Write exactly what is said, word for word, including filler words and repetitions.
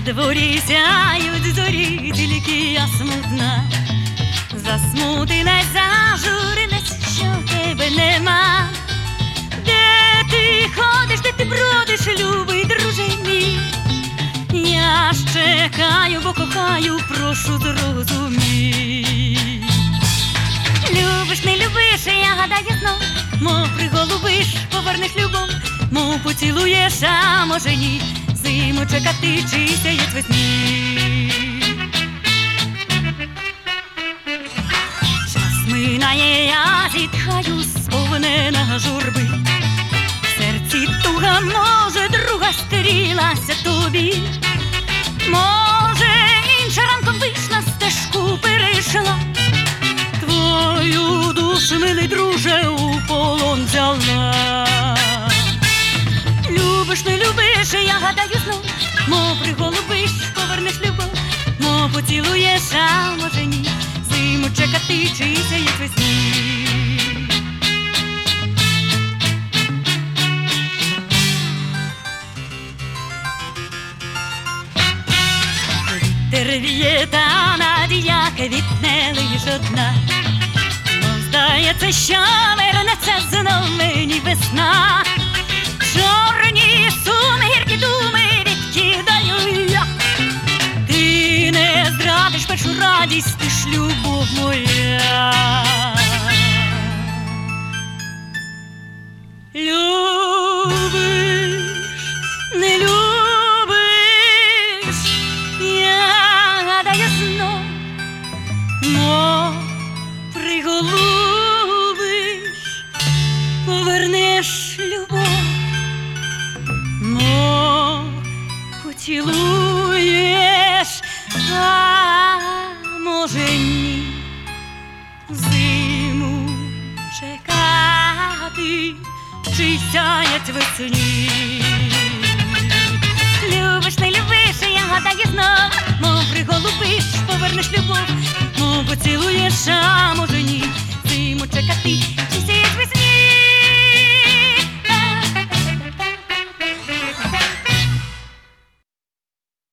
дворі сяють зорі, тільки я смутна, засмутилась, зажурилась, що тебе нема. Де ти ходиш, де ти бродиш, любий друже мій? Я ж чекаю, бо кохаю, прошу зрозумій. Любиш, не любиш, я гадаю знов, мов приголубиш, повернеш любов, мов поцілуєш, а може ні, зиму чекати чи сяєць весні. Час минає, я зітхаю, сповнена журби, в серці туга, може, друга стрілася тобі, може, інша ранком вийшла, стежку перейшла, твою душу, милий друже, у полон взяла. Любиш, не любиш, я гадаю знов, мов приголубиш, повернеш любов, мов поцілуєш, а може ні, зиму чекати чи сяєць весні. Вітер віє, та надія квітне лиш одна, мов здається, що вернеться знов мені весна. Чорні суми, гіркі думи відкидаю я, ти не зрадиш першу радість, ти ж любов моя. Любиш, не любиш, я гадаю знов, мов приголубиш, повернеш любов, мов поцілуєш, а може ні, зиму чекати чи сяєць весні. Любиш, не любиш, я гадаю знов, мов приголубиш, повернеш любов, мов поцілуєш, а